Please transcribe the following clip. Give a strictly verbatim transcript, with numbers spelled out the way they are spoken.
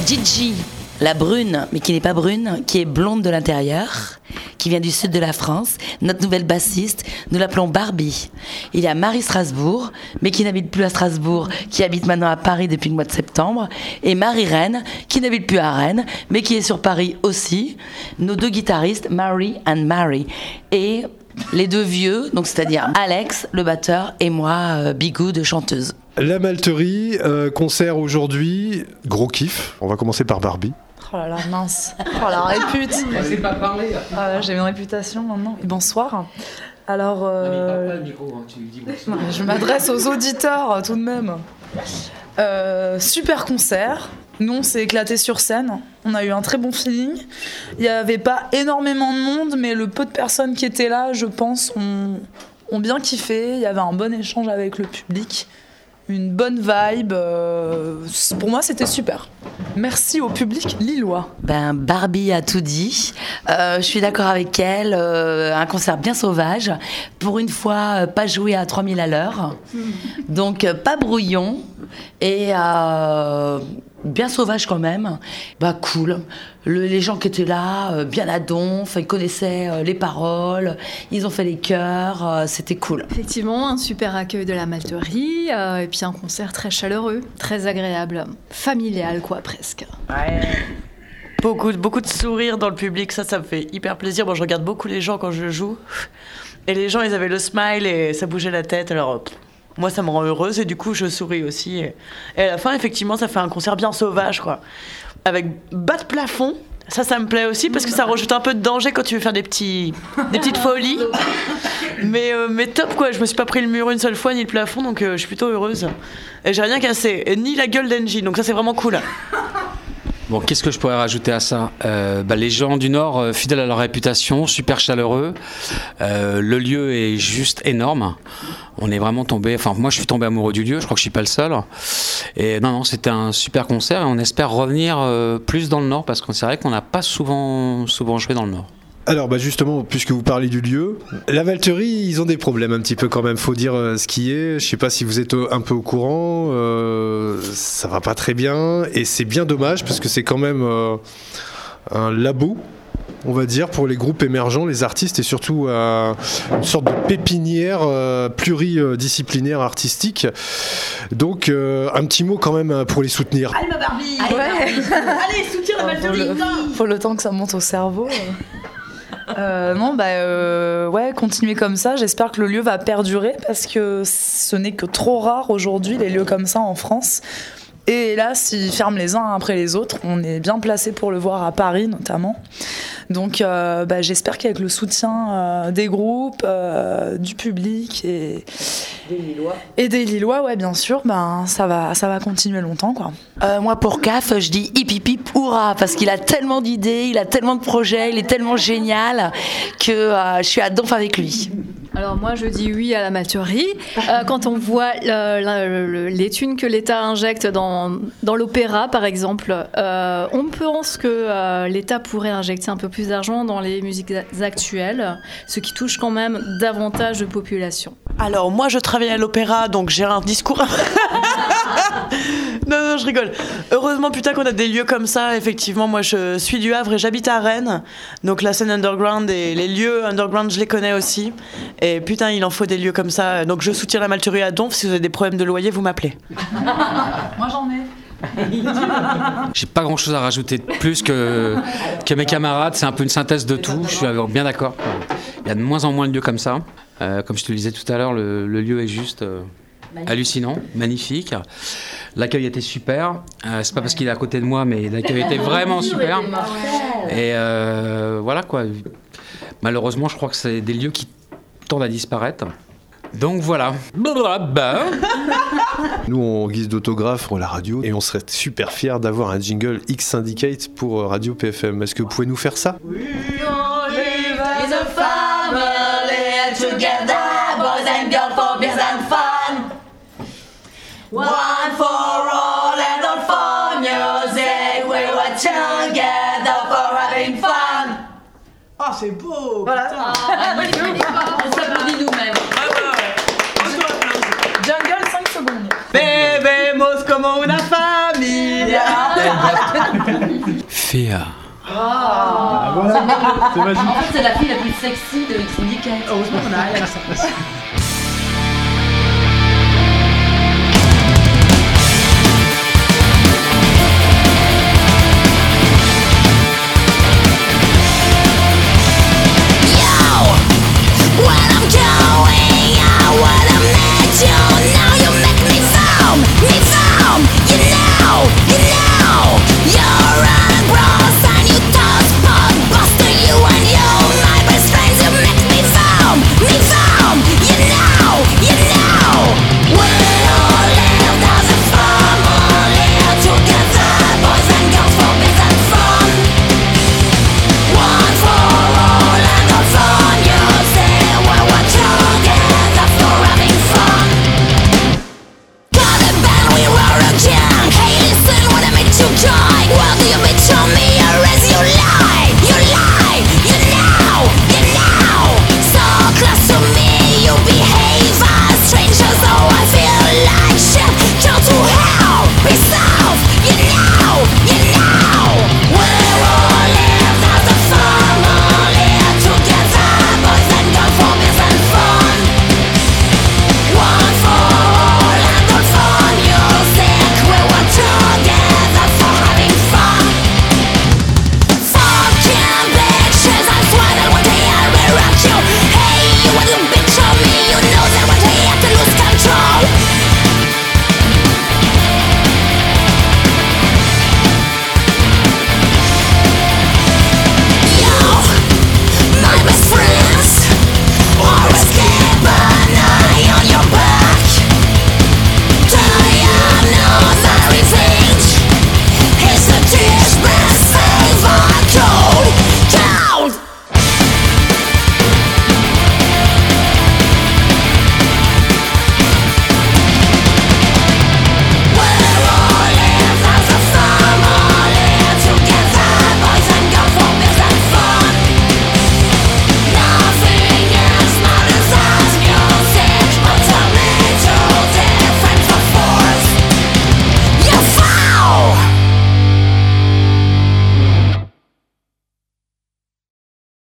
Gigi, la brune, mais qui n'est pas brune, qui est blonde de l'intérieur, qui vient du sud de la France, notre nouvelle bassiste, nous l'appelons Barbie. Il y a Marie Strasbourg, mais qui n'habite plus à Strasbourg, qui habite maintenant à Paris depuis le mois de septembre, et Marie Rennes, qui n'habite plus à Rennes, mais qui est sur Paris aussi. Nos deux guitaristes, Mary and Mary. Et les deux vieux, donc c'est-à-dire Alex, le batteur, et moi, euh, Bigou, de chanteuse. La Malterie, euh, concert aujourd'hui, gros kiff. On va commencer par Barbie. Oh là là, mince. Oh la répute. On sait pas parler. Ah là, j'ai une réputation maintenant. Et bonsoir. Alors, euh... non, mais il parle pas le micro, hein. Tu lui dis bonsoir. Je m'adresse aux auditeurs tout de même. Euh, super concert. Nous, on s'est éclaté sur scène. On a eu un très bon feeling. Il n'y avait pas énormément de monde, mais le peu de personnes qui étaient là, je pense, ont, ont bien kiffé. Il y avait un bon échange avec le public. Une bonne vibe. Euh, pour moi, c'était super. Merci au public lillois. Ben, Barbie a tout dit. Euh, je suis d'accord avec elle. Euh, un concert bien sauvage. Pour une fois, euh, pas joué à trois mille à l'heure. Donc, euh, pas brouillon. Et euh, bien sauvage quand même. Bah, cool. Le, les gens qui étaient là, euh, bien à donf, ils connaissaient euh, les paroles, ils ont fait les chœurs, euh, c'était cool. Effectivement, un super accueil de la Malterie, euh, et puis un concert très chaleureux, très agréable, familial quoi presque. Ouais. Beaucoup, beaucoup de sourires dans le public, ça, ça me fait hyper plaisir. Moi, je regarde beaucoup les gens quand je joue, et les gens, ils avaient le smile et ça bougeait la tête, alors... Pff, moi, ça me rend heureuse et du coup, je souris aussi. Et à la fin, effectivement, ça fait un concert bien sauvage, quoi. Avec bas de plafond, ça, ça me plaît aussi parce que ça rajoute un peu de danger quand tu veux faire des, petits, des petites folies. Mais, euh, mais top, quoi. Je me suis pas pris le mur une seule fois, ni le plafond, donc euh, je suis plutôt heureuse. Et j'ai rien cassé, et ni la gueule d'Engie, donc ça, c'est vraiment cool. Bon, qu'est-ce que je pourrais rajouter à ça ? euh, bah, Les gens du Nord, euh, fidèles à leur réputation, super chaleureux. Euh, le lieu est juste énorme. On est vraiment tombé, enfin moi je suis tombé amoureux du lieu, je crois que je suis pas le seul. Et non, non, c'était un super concert et on espère revenir euh, plus dans le Nord parce que c'est vrai qu'on n'a pas souvent, souvent joué dans le Nord. Alors bah justement, puisque vous parlez du lieu, la Malterie, ils ont des problèmes un petit peu quand même, faut dire euh, ce qui est. Je sais pas si vous êtes un peu au courant, euh, ça va pas très bien et c'est bien dommage parce que c'est quand même euh, un labo, on va dire, pour les groupes émergents, les artistes et surtout euh, une sorte de pépinière euh, pluridisciplinaire artistique. Donc euh, un petit mot quand même pour les soutenir. Allez ma Barbie, Allez, ouais. Allez, soutiens la Malterie. Faut le, faut le temps que ça monte au cerveau. Euh, non, bah euh, ouais, continuer comme ça. J'espère que le lieu va perdurer parce que ce n'est que trop rare aujourd'hui les lieux comme ça en France. Et là, s'ils ferment les uns après les autres, on est bien placé pour le voir à Paris notamment. Donc euh, bah, j'espère qu'avec le soutien euh, des groupes, euh, du public et des Lillois, et des Lillois, ouais, bien sûr, ben ça va, ça va continuer longtemps, quoi. Euh, moi, pour C A F, je dis hip hip hip hurrah, parce qu'il a tellement d'idées, il a tellement de projets, il est tellement génial que euh, je suis à donf avec lui. Alors moi je dis oui à la Malterie. Euh, quand on voit le, le, le, les thunes que l'État injecte dans, dans l'opéra par exemple, euh, on pense que euh, l'État pourrait injecter un peu plus d'argent dans les musiques actuelles, ce qui touche quand même davantage de population. Alors moi je travaille à l'opéra donc j'ai un discours... Non, non, je rigole. Heureusement, putain, qu'on a des lieux comme ça. Effectivement, moi, je suis du Havre et j'habite à Rennes. Donc, la scène underground et les lieux underground, je les connais aussi. Et putain, il en faut des lieux comme ça. Donc, je soutiens la Malterie à Donf. Si vous avez des problèmes de loyer, vous m'appelez. Moi, j'en ai. J'ai pas grand chose à rajouter de plus que, que mes camarades. C'est un peu une synthèse de tout. Je suis bien d'accord. Il y a de moins en moins de lieux comme ça. Euh, comme je te le disais tout à l'heure, le, le lieu est juste... Euh, hallucinant, magnifique. L'accueil était super. Euh, c'est pas parce qu'il est à côté de moi, mais l'accueil était vraiment super. Et euh, voilà quoi. Malheureusement, je crois que c'est des lieux qui tendent à disparaître. Donc voilà. Nous, on guise d'autographe pour la radio et on serait super fiers d'avoir un jingle X Syndicate pour Radio P F M. Est-ce que vous pouvez nous faire ça ? We all live as a family together, boys and girls for peace and fun. One for all and all for music, we were together for having fun. Ah, oh, c'est beau. Voilà. Ah, on s'applaudit nous-mêmes. Ah, ouais, ouais. Jungle, cinq secondes. Bebemos como una familia. Sophia. Ah, voilà, c'est magique. En fait, c'est la fille la plus sexy de Syndicate. Heureusement qu'on a Alex.